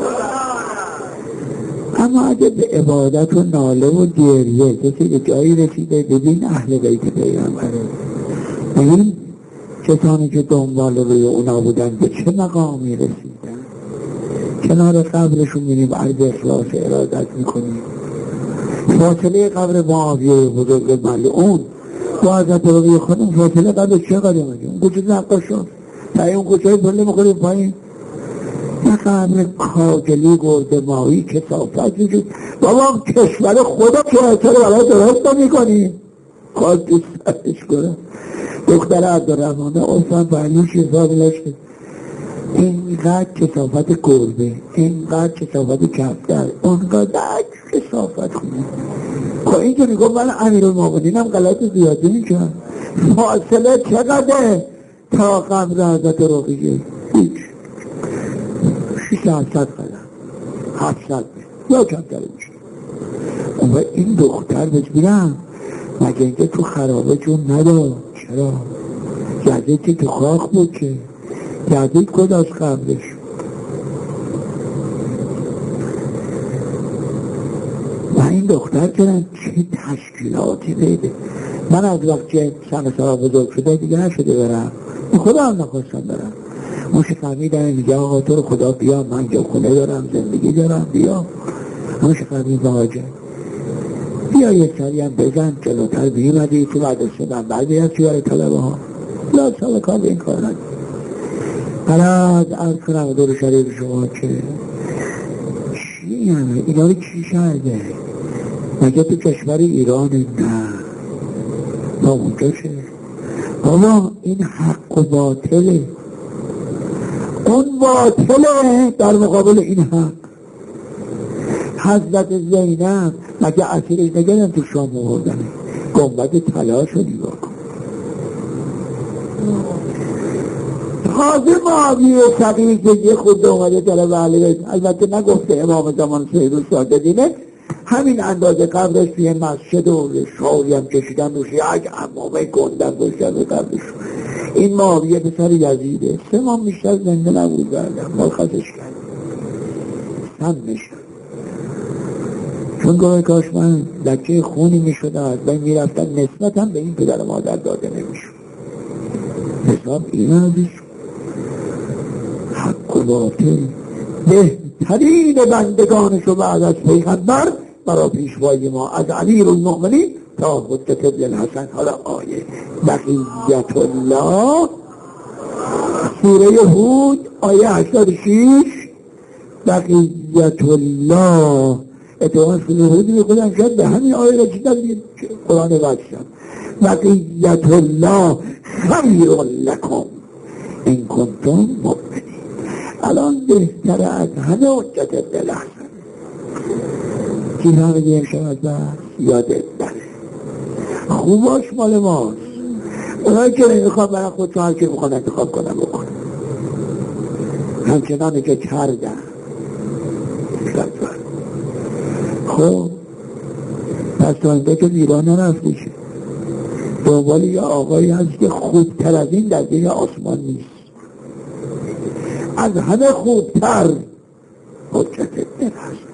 اما اگه به عبادت و ناله و گریه کسی به جایی رسیده ببین اهل بیت پیغمبره، ببین کسانی که دنبال روی اونا بودن به چه مقامی رسیدن. کنار قبرشون میریم عرض اخلاص ارادت میکنیم. فاصله قبر معاویه بزرگ ملعون با حضرت رضی خودم فاصله قبر چه قدر میگه اون کچه نقا شد تایی اون کچه پله میخوری پایین نه قبر کاجلی گرد ماهی کسافت میشود. بابا کشور خدا که اثر برای درست نمیکنی خواست دوست سرش کنم. دختر عبدالرحمانه اصلا برنوش حساب لشته اینقدر کسافت گربه، اینقدر کسافت کفتر، اونقدر کسافت خونه. خب اینجا میگم من امیرالمومنینم غلط زیادی میکنم. فاصله چقدر تا قبر حضرت رقیه؟ هیچ 600 قدم 700 یا کمتر میشه. و این دختر بگیرم مگه اینجا تو خرابه جون ندار؟ چرا؟ جدیدی تو خاک بود که جدید کداست قبرش؟ و این دختر کنن چه تشکیلاتی بیده. من از وقت که سن سال بزرگ شده دیگه نشده برم، خدا هم نخواستم برم. موش فهمیدن میگه آقا تو رو خدا بیا من جا خونه دارم زندگی دارم بیا. موش فهمید واجه بیا یک سری هم بزن جلوتر بیمدی تو مدرسه من بعدی از چیار طلبه ها لا سال کار به این کار ندید. حالا از کنم دور شریف شما که چی همه اینا رو چی شده؟ مگه تو کشور ایران نه با اونجا شه؟ بابا این حق و باطله، اون باطله در مقابل این حق. حضرت زینب مگه اسیرش نگردن تو شام مهردنه گنبد طلا شو نگاه کن. تازه معاویه صغیر که یه خود اومده طلب اهل بیت، البته نگفته امام زمان سید الصادقینه، همین اندازه قبرش توی مسجد و شاوی هم کشیدن روش یک امامه گندن باشن به قبرش. این معاویه به سر یزیده 3 ماه بیشتر زنده نبود بردم مرخصش کرد سمش چون گوه کاش من لکه خونی می شده از بین می رفتن نسبت هم به این پدر مادر داده نمی شد. حساب این عزیز حق و باطل بهترین بندگانشو بعد از پیغمبر برای پیشوای ما از امیرالمؤمنین تا حجت ابن الحسن. حالا آیه بقیت الله سوره هود آیه 86 بقیت الله اتفاقا سوره هود میخونن شاید به همین آیه رسیدن قرآن وقتشن بقیت الله خیر لکم این کنتم مؤمنین. الان بهتر از همه حجت ابن الحسن چی همه دیم شود بس یادت بره خوباش مال ماست. اونایی که نمیخواد برای خودشون هر که میخواد انتخاب کنن بکنن همچنانی که کردن. خب پس تا اینجا که ایران نرفتی شه دنبال یه آقایی هست که خوبتر از این در دیگه آسمان نیست، از همه خوبتر حجت ابن الحسن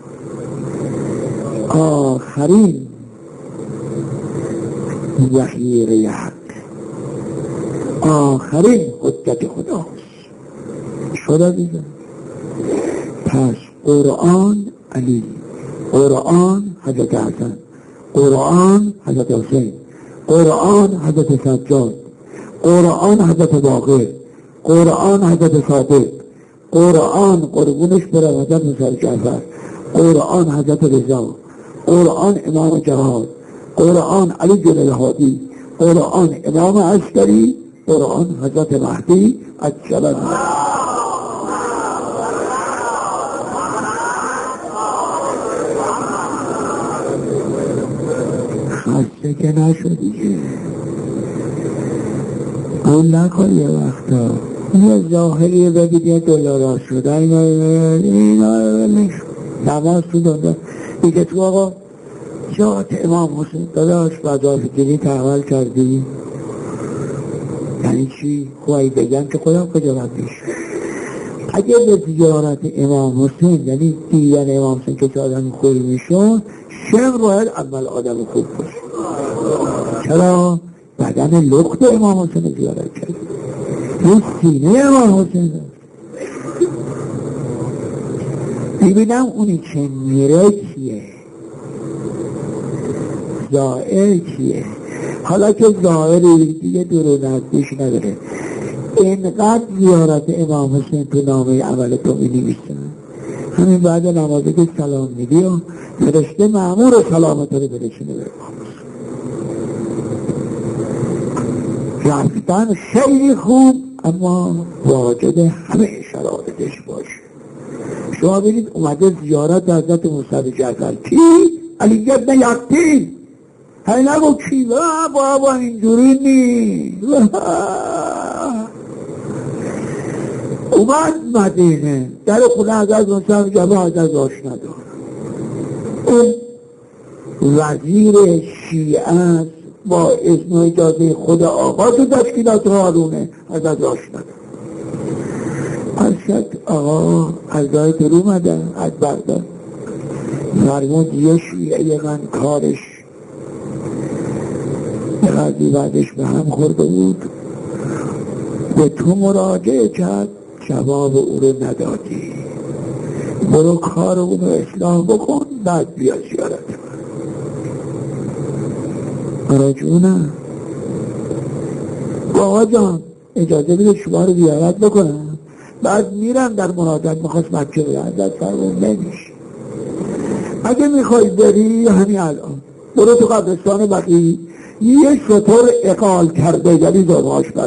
آخرین ذخیره حق آخرین حجت خداست. شده دیگه. پس قرآن علی، قرآن حضرت حسن، قرآن حضرت حسین، قرآن حضرت سجاد، قرآن حضرت باقر، قرآن حضرت صادق، قرآن قربونش برم حضرت موسی جعفر، قرآن حضرت رضا، قرآن امام جهاد، قرآن علی جل الهادی، قرآن امام عسکری، قرآن حضرت مهدی عجل الله. خسته که نشدی که اون نکن یه وقتا یه ظاهری بگید یه دلار شده اینا نماز تو دنده دیگه تو آقا جات امام حسین داداش وظایف دینی تحول کردی یعنی چی؟ خواهی بگم که خدا کجا باید پیش اگه به زیارت امام حسین یعنی دیدن امام حسین که آدم خوبی میشون شب باید اول آدم خوب باشه. چرا؟ بدن لخت امام حسین زیارت کرد این سینه امام حسین ببینم اونی که میره کیه ظاهر کیه. حالا که ظاهری دیگه دور و نزدیک نداره اینقدر زیارت امام حسین تو نامه عمل تو می نویسن همین بعد نمازه که سلام میدی و فرشته مأمور سلامت رو برسونه به امام حسین. رفتن خیلی خوب اما واجد همه شرایطش باشه. شما ببینید اومده زیارت حضرت موسی جعفر کی؟ علی ابن یقطین هی نگو کی بابا اینجوری نی اومد مدینه در خونه حضرت موسی جعفر حضرت آشنا دار اون وزیر شیعه است با اذن و اجازه خود آقا تو تشکیلات هارونه حضرت آشنا دار ارشد آقا از راه در اومدن از بغداد فرمود یه شیعه من کارش قضی بعدش به هم خورده بود به تو مراجعه کرد جواب او رو ندادی برو کار اونو اصلاح بکن بعد بیا زیارت من راجعونه آقا جان اجازه بده شما رو زیارت بکنم بعد میرم در مناجات میخواست بچه رو حضرت فرمود نمیشه اگه میخوای بری همین الان برو تو قبرستان بقیع یه شطور اقال کرده یعنی زماش بس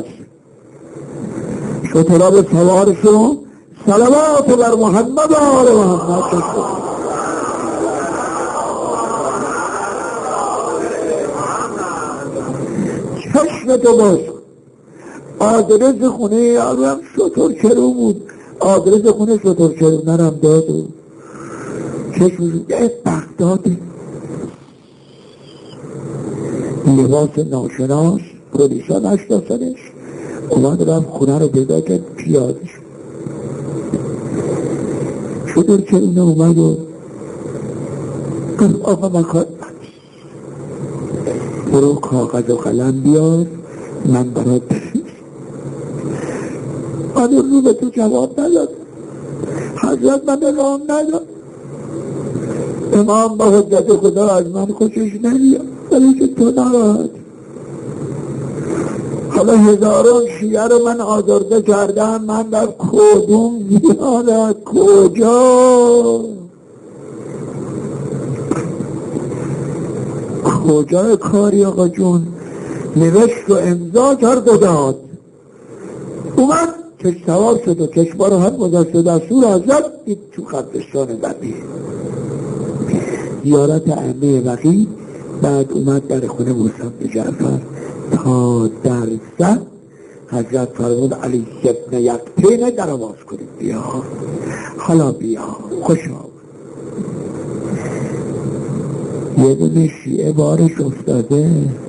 شطورا به سوارشون صلوات بر محمد و آل محمد چشمتو باز آدرس خونه یارو هم شطور چرو بود آدرس خونه شطور چرو نرم داد و چشمشون بغداده لباس ناشناس پولیسا نشناسنش اومد رفت خونه رو پیدا کرد پیاده شطور چرونه اومد و گفت آقا من کار برو کاغذ و قلم بیار من برات من رو به تو جواب نداد حضرت من رام نداد امام با حجت خدا از من خوشش نمیاد، ولی که تو ناراحت. حالا هزاران شیعه رو من آزرده کردم، من در کدوم زیارت کجا کاری آقا جون؟ نوشت و امضا کرد و داد، اومد چش سوار شد و چشما رو هم گذاشت و دستور حضرت دید تو قبرستان بقیع زیارت عمه بقیع. بعد اومد در خونه مصطفی جعفر تا در زد حضرت فرمود علی ابن یقطین در آواز کنید بیا، حالا بیا خوش آمد. یه دونه شیعه بارش افتاده،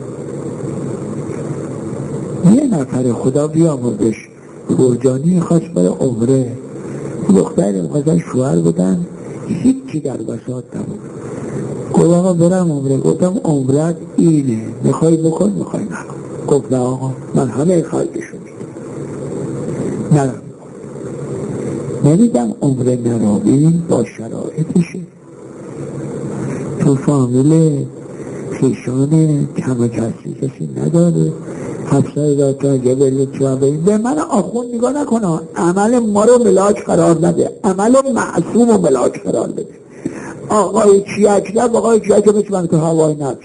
یه نفر خدا بیاموزش فرجانی خواست برای عمره، دختری میخواستن شوهر بدن، هیچی در بساط نبود. گفت آقا برم عمره. گفتم عمرت اینه، میخوای بکن میخوای نکن. گفت نه آقا من همه خلقشو میدم، نرم نمیدم عمره نرم، این با شرایطشه. تو فامیل خیشان کم کسی کسی نداره، 700,000 تا جبل چوابه به من آخون نگاه نکنه، عمل ما رو ملاک قرار نده، عمل معصوم رو ملاک قرار بده. آقای چیاکلب آقای چیاکلب مثل من که هوای نفس،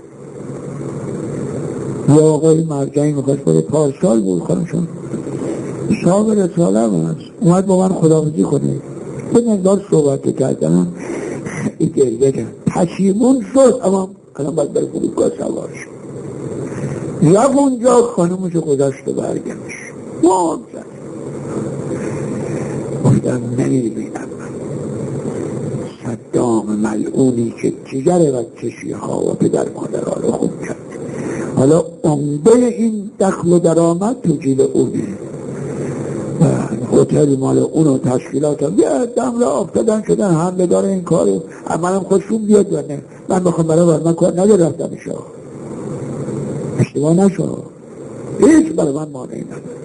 یا آقای مرجعی میخواست بره پارسال بود خانشون صاحب رساله هست، اومد با من خداحافظی کنه، به مقدار صحبت کردم خیلی گریه کرد، پشیمون شد، اما الان باید بره فرودگاه سوار شد. رفت اونجا خانمشو گذاشت و برگشت، وام زد. گفتم نمیبینم صدام ملعونی که جگر بچه شیعه‌ها و پدر مادرها رو خوب کرد، حالا عمده این دخل و درآمد تو جیب اونه، هتل مال اونو تشکیلات هم یه دم را افتادن شدن حمله داره این کارو، منم خوشون بیاد بنه، من بخوام برای من کار نده رفتنشا اشتباه نشو، هیچ برای من مانعی نداره.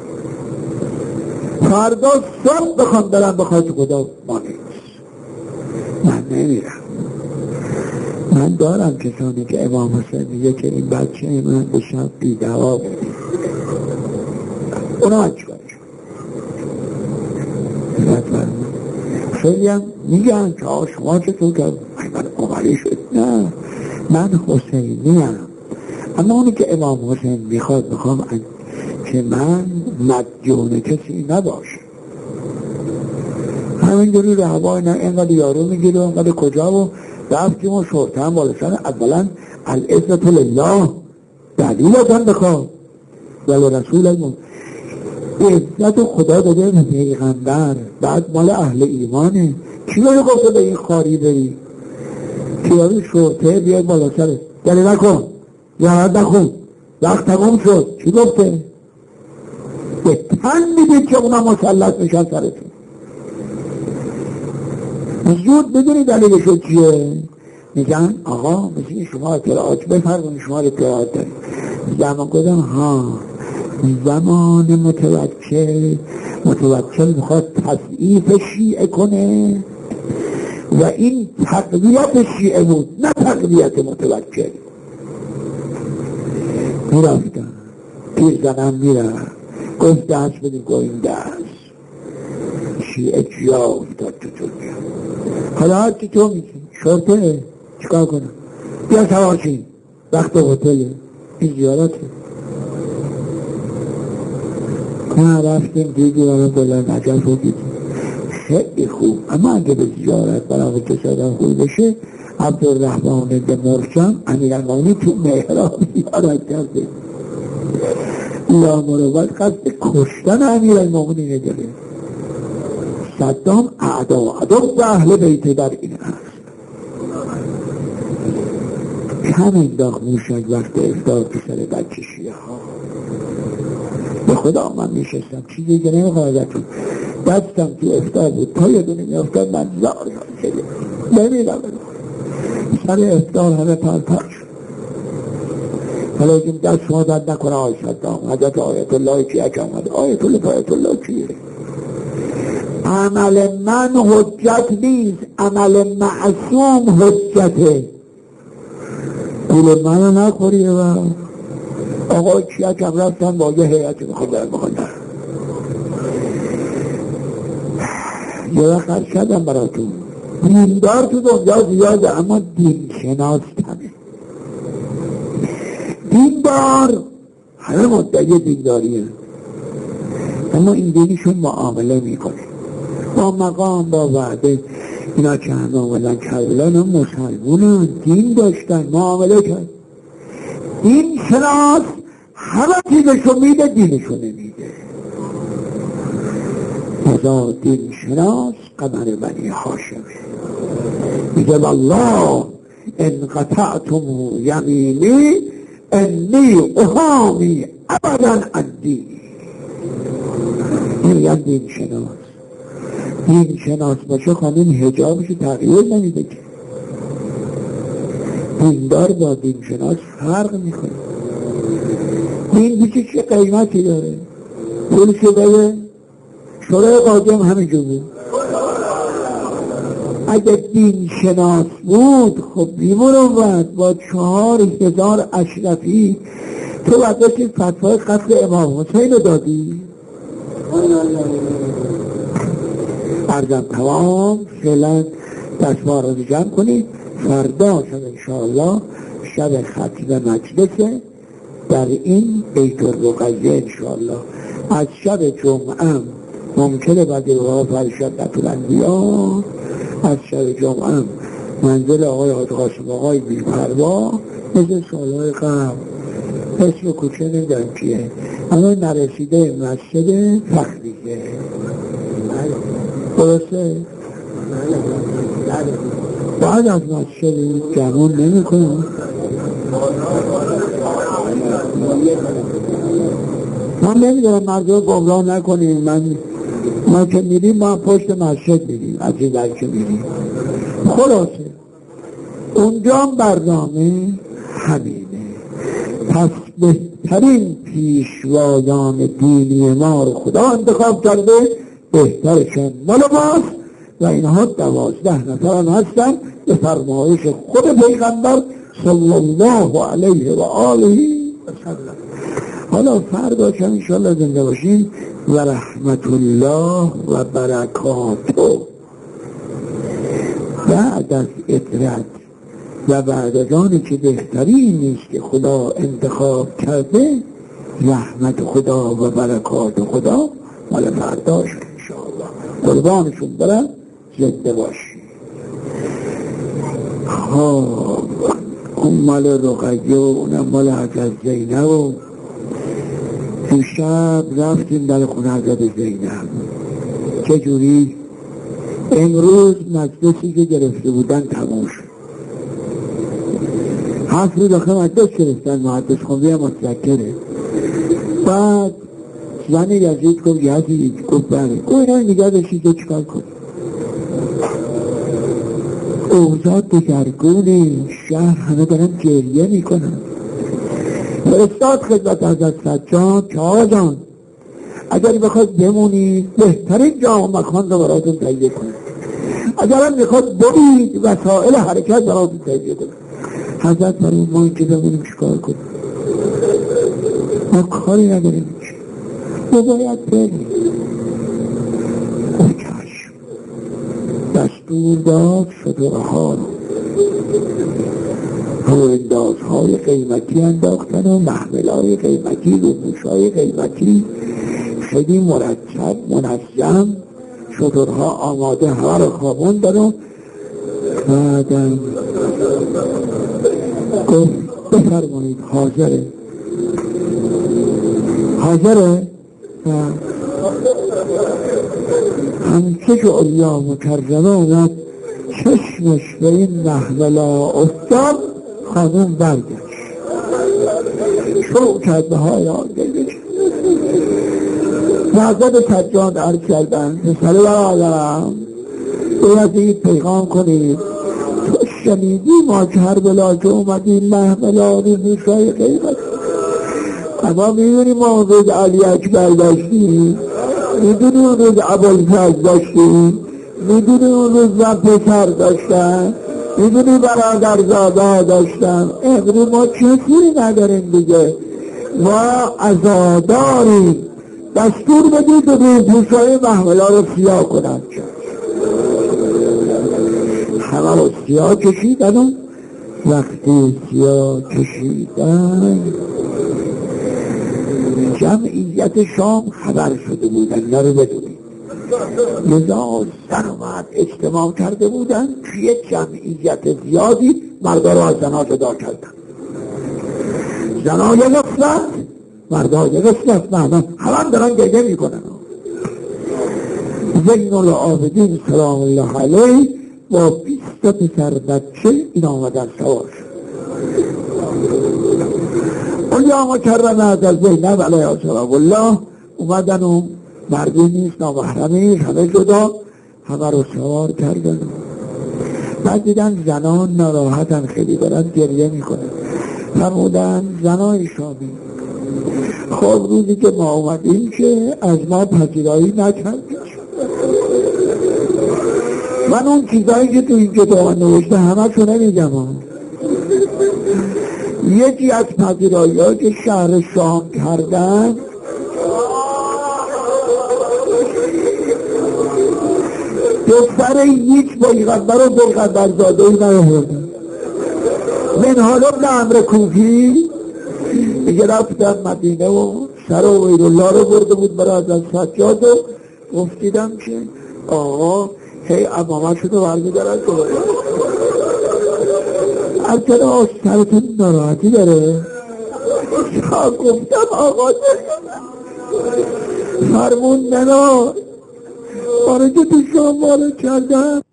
فردا صبح بخوام برم بخواد خدا مانعی نیست، من نمیرم. من دارم کسانی که امام حسین میگه که این بچه من به شب بیدوا بود، اونا هم چیکارش خیلی هم میگن که شما چطور که من عمری شد. نه من حسینی هم، اما اونی که امام حسین میخوام که من مدیون کسی نباشه، همینجوری رو هوای نه اینقدر یارو میگیره و اینقدر کجا و رفتیم و شورته هم بالشن. اولا العزت لله دلیلتان بخواه ولی رسول المون، عزت خدا داده به پیغمبر، بعد مال اهل ایمانه. کی رو گفته به این خاری بری کیاری شورته بیاد بالا سره دلی نکن یاد نخون وقت تمام شد، چی گفته؟ به تن میدید که اونا مسلط میشن سرتون. زود بدونی دلیلشو چیه؟ میگن آقا مثل شما اطلاعات بفرمون، شما اطلاعات دارید. زمان گفتم ها زمان متوکل میخواد تضعیف شیعه کنه و این تقویت شیعه بود نه تقویت متوکل. میرفتن پیر زنم میرن گفت دست بدیم گوه این دست شیعه جا افتاد تو دنیا. حالا هرچی تو میگی شرطه چیکار کنم؟ بیا سوارشین وقت هتله این زیارته. ما رفتیم دیدیم و بلند نجف رو دیدیم خیلی خوب، اما اگه به زیارت برای کسادن خوب بشه عبدالرحمن به مرشم امیرالمومنین تو محراب زیارت کرده، لامروت قصد کشتن امیرالمومنین داره. صدام اعدا و اهل بیت در این هست. کم انداخت موشک وقت افطار تو سر بچه شیعه ها. به خدا من میشستم چیزی که نمیخواهدتون دستم تو افطار بود تا یه دونه میافتاد من زار شده نمیدم سر افطار همه پرپر شد. حالا این دست شما داد نکنه آی صدام حضرت آیت الله چیه که آمد؟ آیت الله چیه؟ عمل من حجت نیست، عمل معصوم حجته. پول منو نخوری و آقا چیکم رفتن با یه هیئتی میخواد یه وقت شدم براتون دیندار تو دنیا زیاده اما دین شناس کمه. دیندار همه مدعی دینداریه اما این دینشون معامله میکنه با مقام با وعده. اینا که همه آمدن کربلان هم مسلمون دین داشتن معامله کرد. دین شناس همه چیزشو میده دینشو نمیده. ازا دین شناس قمر بنی هاشمه میگه والله ان قطعتم یمینی انی احامی ابدا عن دینی. این دین شناس. دین شناس باشه خانم حجابشو تغییر نمیده که. دیندار با دین شناس فرق میکنه. دین بیشه چه قیمتی داره؟ پولشو بده شورای قاضی همینجور بود. اگه دین شناس بود خب بیمروت با 4000 اشرفی تو وقتی فتوای قتل امام حسین رو دادی. عرضم تمام. فعلا دستوار رو جمع کنید. فردا شب انشاءالله شب ختم مجلسه در این بیت الرقیه انشاءالله. از شب جمعه ممکنه بعد روها فرشد نتولندیا از شب جمعه منزل آقای حاج قاسم آقای بی‌پروا مثل سالهای قبل اسم کوچه نمیدونم چیه اما نرسیده مسجد فخریه. درسته؟ بعد از مسجد جمعون نمی کنم. من نمیدونم مردم گمراه نکنیم. ما که میریم ما پشت مسجد میریم از این در که میریم. خلاصه اونجا برنامه همینه. پس بهترین پیشوایان دینی ما رو خدا انتخاب کرده. بهترشون مال ماست و اینها 12 نفر هم هستن به فرمایش خود پیغمبر صلی الله علیه و آله و سلم. حالا فردا که انشاءالله زنده باشیم و رحمت الله و برکاته بعد از اطرد و بعد از آنی که بهترین نیست که خدا انتخاب کرده رحمت خدا و برکات خدا مال فرداش انشاءالله. قربانشون برم زنده باشی. اون مال رقیه و اونم مال حضرت زینب و شب رفتیم در خونه حضرت زینب. چجوری؟ امروز مجلسی که گرفته بودن تمام شد. 7 روز آخر مجلس گرفتن. محدث خونبی هم متذکره. بعد زن یزید گفت یزید گفت بله گفت اینا نگه داشتید چیکار کنید؟ اوضاع دگرگونی شهر همه دارن گریه میکنن. فرستاد خدمت حضرت سجاد که آقا جان اگر بخواد بمونید بهترین جا و مکان رو براتون تهیه کنید. اگر هم میخواد برید وسائل حرکت براتون تهیه کنید. حضرت برای ما اینکه بمونیم چیکار کنیم؟ ما کاری نداریم ما باید بریم. چشم دستور داد شطورها رو اندازهای قیمتی انداختن و محملهای قیمتی روبوشهای قیمتی خیلی مرتب منظم شطورها آماده همه رو خوابوندن و بعدم گفت بفرمایید حاضره همچه که علیا مکرمه اومد چشمش به این محملا افتاد خانم برگشت شروع کرد به های آگه حضرت سجاد عرض کردن پسر برادرم باید پیغام کنید تو شنیدی ما کربلا که اومدیم محملا روزهای قیمت اما میدونی ما روز علی اکبر داشتیم میدونی اون روز ابوالفضل داشتیم، میدونی اون روز من پسر داشتم، میدونی برادرزاده داشتم. امروز ما کسی نداریم دیگه، ما عزاداریم. دستور بدید روی پوشای محمله رو سیاه کنند. همه رو سیاه کشیدن و وقتی سیاه کشیدن جمعیت شام خبر شده بودن. نرو بدونی لذا زن و مرد اجتماع کرده بودن توی جمعیت زیادی مردا رو از زنها جدا کردن. زنها یه قسمت، مردا یه قسمت، همه دارن گریه میکنن. زین العابدین سلام الله علیه با 20 پسر بچه این آمدن سوار شد. اونجا مکرمه از زینب علیه السلام الله اومدن و مردی نیست، نامحرمی، همه جدا، همه رو سوار کردن. بعد دیدن زنان ناراحتن، خیلی دارن گریه میکنن. فرمودن زنای شامی خب روزی که ما اومدیم که از ما پذیرایی نکردید. من اون چیزایی که تو این کتاب نوشته همه شو نمیگم. یکی از پذیرایی ها که شهر شام کردن دختر هیچ پیغمبر و پیغمبرزاده ای نیاوردن. منهال ابن عمرو کوفی دیگه رفتن مدینه و سر عبیدالله رو برده بود برای حضرت سجاد و گفتیدم که آقا هی امامه شده برمیدارن که ارکن سرتون ناراحتی داره. گفتم آقا فرمون ننا باره که تو شام وارد کردم